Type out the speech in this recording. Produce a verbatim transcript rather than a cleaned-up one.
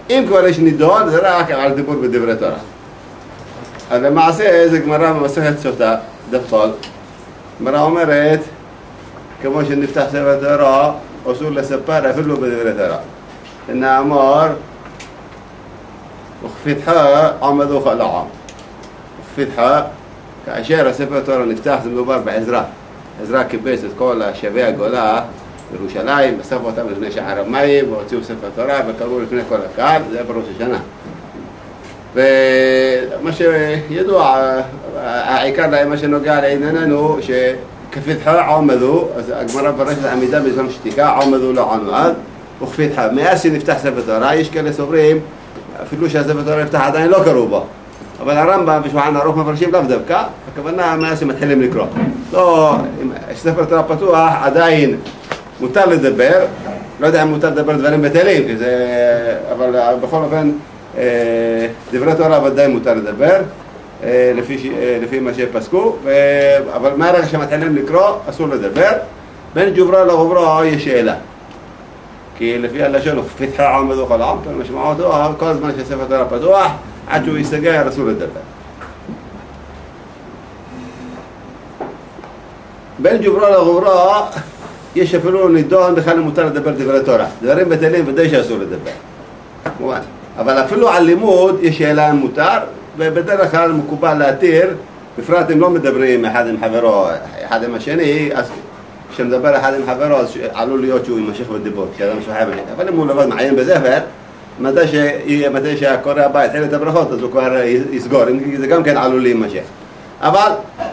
אם כבר יש נידון, זה רק על דיבור בדברי תורה. אז למעשה, זה גמרא במסכת סוטה, דף חול. גמרא אומרת, כמו שנפתח ספר תורה, אסור לספר אפילו בדברי תורה. נאמר, וכפיתחה עמדו כל העם. וכפיתחה, כאשר הספר תורה נפתח, זה מדובר בעזרא. עזרא קיבץ את כל שבי הגולה בירושלים, אסף אותם לפני שער המים, והוציאו ספר תורה וקראו לפני כל הקהל, זה היה בראש השנה. ומה שידוע, העיקר להם, מה שנוגע לענייננו, שכפיתחה עמדו, אז הגמרא מפרשת עמידה בזמן שתיקה, עמדו לא ענו אז, וכפיתחה. מאז שנפתח ספר תורה, יש כאלה סוברים, אפילו שהספר תורה נפתח עדיין לא קראו בו. אבל הרמב"ם ושולחן ערוך מפרשים לאו דווקא, הכוונה מאז שמתחילים לקרוא. לא, אם ספר תורה פתוח עדיין מותר לדבר, לא יודע אם מותר לדבר דברים בטלים, כי זה, אבל בכל אופן דברי תורה ודאי מותר לדבר, לפי, לפי מה שפסקו, ו, אבל מהרגע שמתחילים לקרוא אסור לדבר. בין ג'וברה לגוברה יש שאלה. כי לפי הלשון, פיתחה עמדו כל העם, משמעותו, כל הזמן שספר תורה פתוח, עד שהוא יסגר, אסור לדבר. בין ג'וברה לגוברה, יש אפילו נידון בכלל מותר לדבר דברי תורה. דברים בטלים ודאי שאסור לדבר. מובן. אבל אפילו על לימוד יש שאלה מותר, ובדרך כלל מקובל להתיר, בפרט אם לא מדברים אחד עם חברו, אחד עם השני, אז כשמדבר אחד עם חברו, אז עלול להיות שהוא יימשך בדיבור, כשאדם שוחח בשני. אבל אם הוא לבד מעיין בספר, מתי שהקורא הבא יתחיל את הברכות, אז הוא כבר יסגור, זה גם כן עלול להימשך. אבל